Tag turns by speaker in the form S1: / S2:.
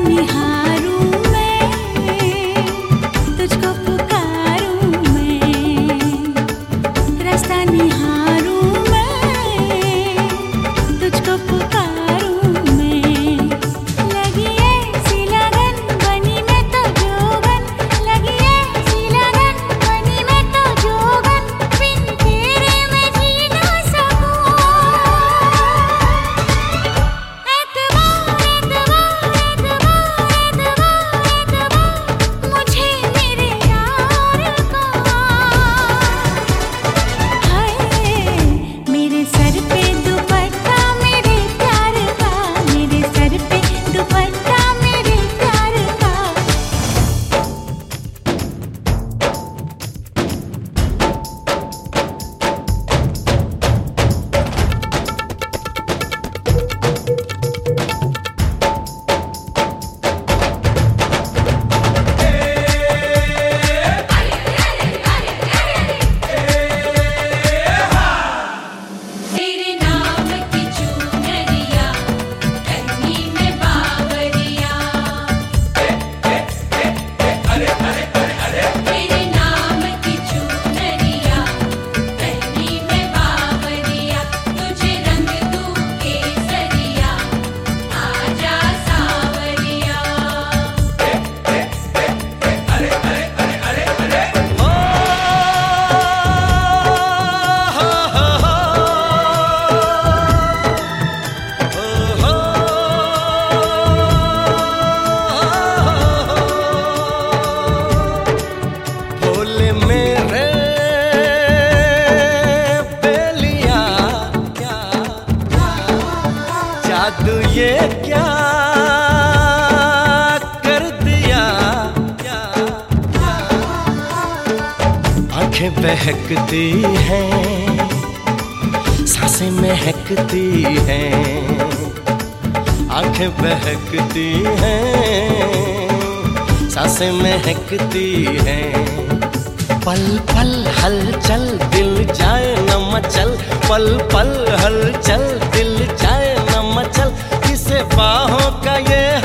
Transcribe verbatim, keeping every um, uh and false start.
S1: निहारूं मैं, तुझको पुकारूं मैं, रास्ता निहारूं मैं, तुझको पुकारूं मैं। लगी ऐसी लगन बनी मैं तो जोगन, लगी ऐसी लगन बनी मैं तो जोगन, बिन तेरे मैं जी ना सकूं। एतबार एतबार एतबार एतबार एतबार मुझे मेरे यार का। हाय मेरे सर पे दुपट्टा मेरे प्यार का, मेरे सर पे दुपट्टा मेरे प्यार का। तेरे नाम की चुनरिया गर्मी में बावरिया, तेरे नाम की चुनरिया गर्मी में बावरिया, तुझे रंग दूं केसरिया आजा सावरिया।
S2: बोले मेरे बेलिया क्या जादू ये क्या कर दिया, क्या आंखें बहकती हैं, सांसें महकती हैं, आंखें बहकती हैं, सांसें महकती हैं। पल पल हलचल दिल जाए न मचल, पल पल हलचल दिल जाए न मचल, किसे बाहों का ये